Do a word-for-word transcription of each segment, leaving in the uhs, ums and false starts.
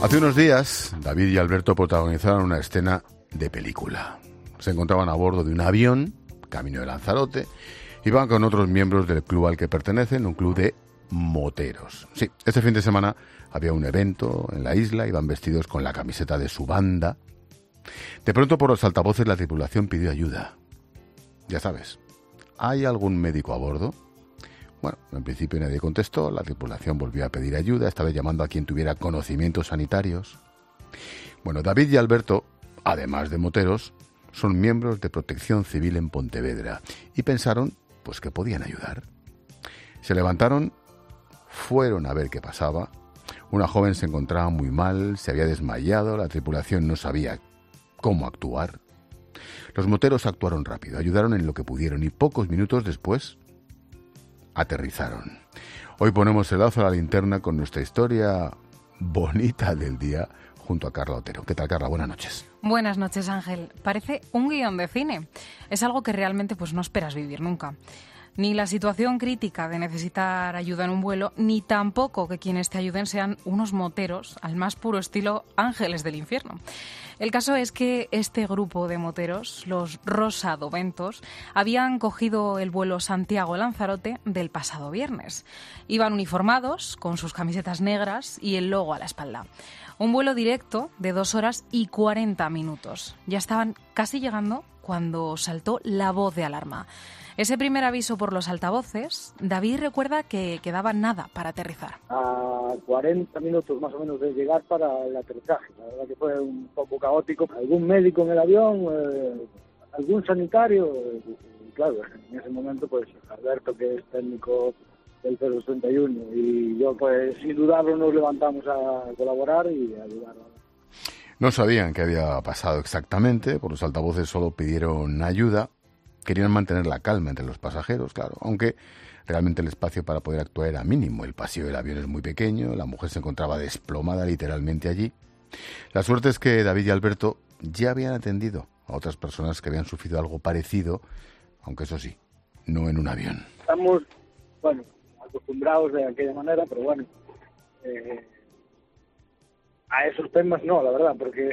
Hace unos días, David y Alberto protagonizaron una escena de película. Se encontraban a bordo de un avión, camino de Lanzarote, y van con otros miembros del club al que pertenecen, un club de moteros. Sí, este fin de semana había un evento en la isla, iban vestidos con la camiseta de su banda. De pronto, por los altavoces, la tripulación pidió ayuda. Ya sabes, ¿hay algún médico a bordo? Bueno, en principio nadie contestó, la tripulación volvió a pedir ayuda, esta vez llamando a quien tuviera conocimientos sanitarios. Bueno, David y Alberto, además de moteros, son miembros de Protección Civil en Pontevedra y pensaron, pues, que podían ayudar. Se levantaron, fueron a ver qué pasaba. Una joven se encontraba muy mal, se había desmayado, la tripulación no sabía cómo actuar. Los moteros actuaron rápido, ayudaron en lo que pudieron y pocos minutos después aterrizaron. Hoy ponemos el lazo a la linterna con nuestra historia bonita del día junto a Carla Otero. ¿Qué tal, Carla? Buenas noches. Buenas noches, Ángel. Parece un guión de cine. Es algo que realmente pues no esperas vivir nunca. Ni la situación crítica de necesitar ayuda en un vuelo, ni tampoco que quienes te ayuden sean unos moteros al más puro estilo ángeles del infierno. El caso es que este grupo de moteros, los Rosadoventos, habían cogido el vuelo Santiago-Lanzarote del pasado viernes. Iban uniformados, con sus camisetas negras y el logo a la espalda. Un vuelo directo de dos horas y cuarenta minutos. Ya estaban casi llegando cuando saltó la voz de alarma. Ese primer aviso por los altavoces, David recuerda que quedaba nada para aterrizar. A cuarenta minutos más o menos de llegar para el aterrizaje. La verdad que fue un poco caótico. Algún médico en el avión, eh, algún sanitario. Y claro, en ese momento, pues Alberto, que es técnico del cero treinta y uno, y yo, pues sin dudarlo, nos levantamos a colaborar y a ayudar. No sabían qué había pasado exactamente, por los altavoces solo pidieron ayuda. Querían mantener la calma entre los pasajeros, claro, aunque realmente el espacio para poder actuar era mínimo. El pasillo del avión es muy pequeño, la mujer se encontraba desplomada literalmente allí. La suerte es que David y Alberto ya habían atendido a otras personas que habían sufrido algo parecido, aunque eso sí, no en un avión. Estamos, bueno, acostumbrados de aquella manera, pero bueno, eh, a esos temas no, la verdad, porque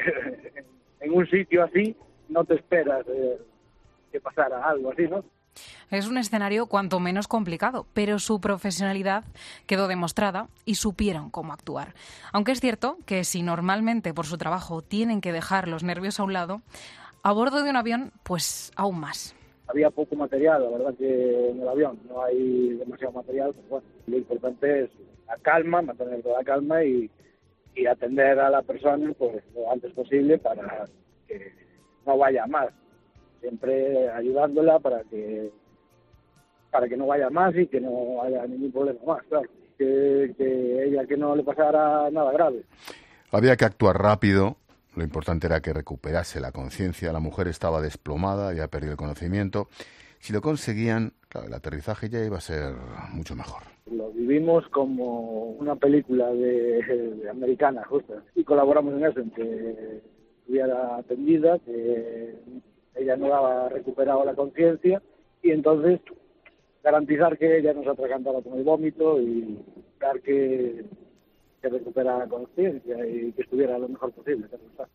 en un sitio así no te esperas eh, que pasara algo así, ¿no? Es un escenario cuanto menos complicado, pero su profesionalidad quedó demostrada y supieron cómo actuar. Aunque es cierto que si normalmente por su trabajo tienen que dejar los nervios a un lado, a bordo de un avión, pues aún más. Había poco material, la verdad que en el avión no hay demasiado material, pero bueno, lo importante es la calma, mantener toda la calma y, y atender a la persona pues lo antes posible para que no vaya más. Siempre ayudándola para que para que no vaya más y que no haya ningún problema más, claro. Que, que ella que no le pasara nada grave. Había que actuar rápido, lo importante era que recuperase la conciencia, la mujer estaba desplomada, había perdido el conocimiento. Si lo conseguían, claro, el aterrizaje ya iba a ser mucho mejor. Lo vivimos como una película de, de americana, justo, y colaboramos en eso, en que estuviera atendida, que ella no había recuperado la conciencia y entonces garantizar que ella no se atragantara con el vómito y dar que, que recuperara la conciencia y que estuviera lo mejor posible.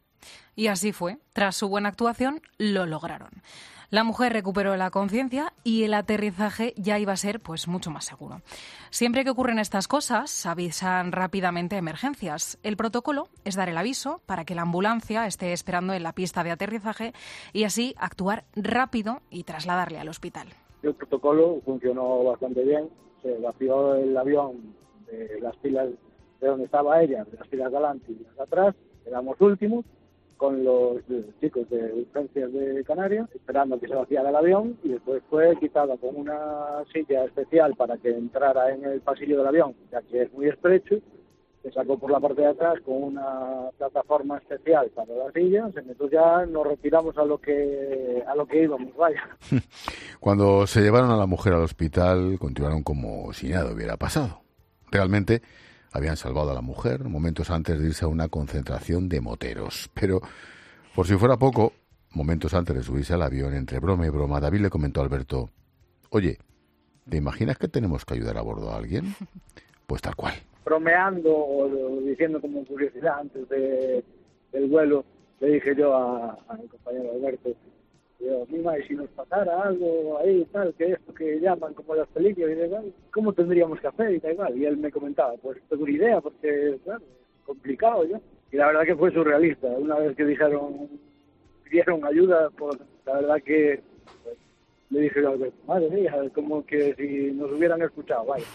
Y así fue. Tras su buena actuación, lo lograron. La mujer recuperó la conciencia y el aterrizaje ya iba a ser pues mucho más seguro. Siempre que ocurren estas cosas, avisan rápidamente a emergencias. El protocolo es dar el aviso para que la ambulancia esté esperando en la pista de aterrizaje y así actuar rápido y trasladarle al hospital. El protocolo funcionó bastante bien. Se vació el avión de las filas de donde estaba ella, de las filas de adelante y las de atrás. Éramos últimos, con los chicos de urgencias de Canarias, esperando que se vaciara el avión, y después fue quitada con una silla especial para que entrara en el pasillo del avión, ya que es muy estrecho. Se sacó por la parte de atrás con una plataforma especial para las sillas, entonces ya nos retiramos a lo que a lo que íbamos, vaya. Cuando se llevaron a la mujer al hospital, continuaron como si nada hubiera pasado. Realmente habían salvado a la mujer momentos antes de irse a una concentración de moteros. Pero, por si fuera poco, momentos antes de subirse al avión, entre broma y broma, David le comentó a Alberto: oye, ¿te imaginas que tenemos que ayudar a bordo a alguien? Pues tal cual. bromeando o diciendo como curiosidad antes de, del vuelo, le dije yo a, a mi compañero Alberto, yo, mira, y si nos pasara algo ahí, tal, que esto que llaman como las películas, y tal, ¿cómo tendríamos que hacer? Y tal, igual. Y él me comentaba, pues tengo una idea, porque, claro, es complicado, ¿no? Y la verdad que fue surrealista. Una vez que dijeron, pidieron ayuda, pues la verdad que pues, le dije yo a Alberto, madre mía, como que si nos hubieran escuchado, vaya.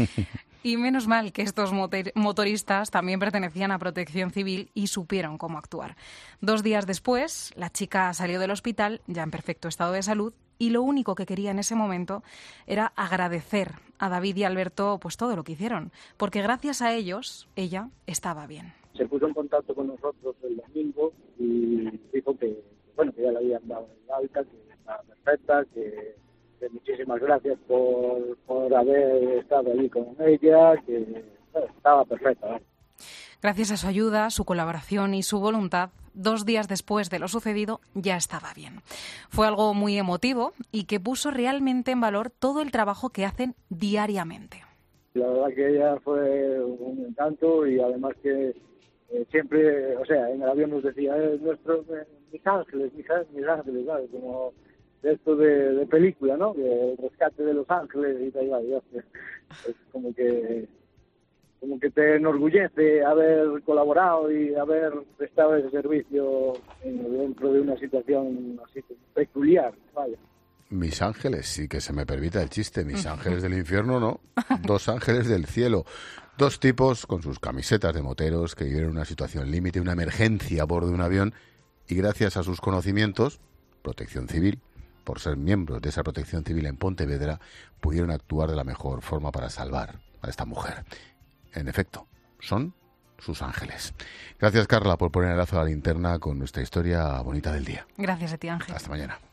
Y menos mal que estos motoristas también pertenecían a Protección Civil y supieron cómo actuar. Dos días después, la chica salió del hospital, ya en perfecto estado de salud, y lo único que quería en ese momento era agradecer a David y Alberto pues todo lo que hicieron, porque gracias a ellos, ella estaba bien. Se puso en contacto con nosotros el domingo y dijo que, bueno, que ya le habían dado el alta, que estaba perfecta, que... que muchísimas gracias por, por haber estado allí con ella, que bueno, estaba perfecta, ¿eh? Gracias a su ayuda, su colaboración y su voluntad, dos días después de lo sucedido ya estaba bien. Fue algo muy emotivo y que puso realmente en valor todo el trabajo que hacen diariamente. La verdad que ella fue un encanto y además que eh, siempre, o sea, en el avión nos decía, eh, nuestros, eh, mis ángeles, mis, mis ángeles, ¿sabes? Como de esto de, de película, ¿no? El rescate de Los Ángeles y tal, y tal. Es como que como que te enorgullece haber colaborado y haber prestado ese servicio dentro de una situación así peculiar, vaya. Mis ángeles, sí que se me permita el chiste, mis ángeles del infierno no, dos ángeles del cielo. Dos tipos con sus camisetas de moteros que vivieron una situación límite, una emergencia a bordo de un avión y gracias a sus conocimientos, Protección Civil, por ser miembros de esa Protección Civil en Pontevedra, pudieron actuar de la mejor forma para salvar a esta mujer. En efecto, son sus ángeles. Gracias, Carla, por poner el lazo a la linterna con nuestra historia bonita del día. Gracias a ti, Ángel. Hasta mañana.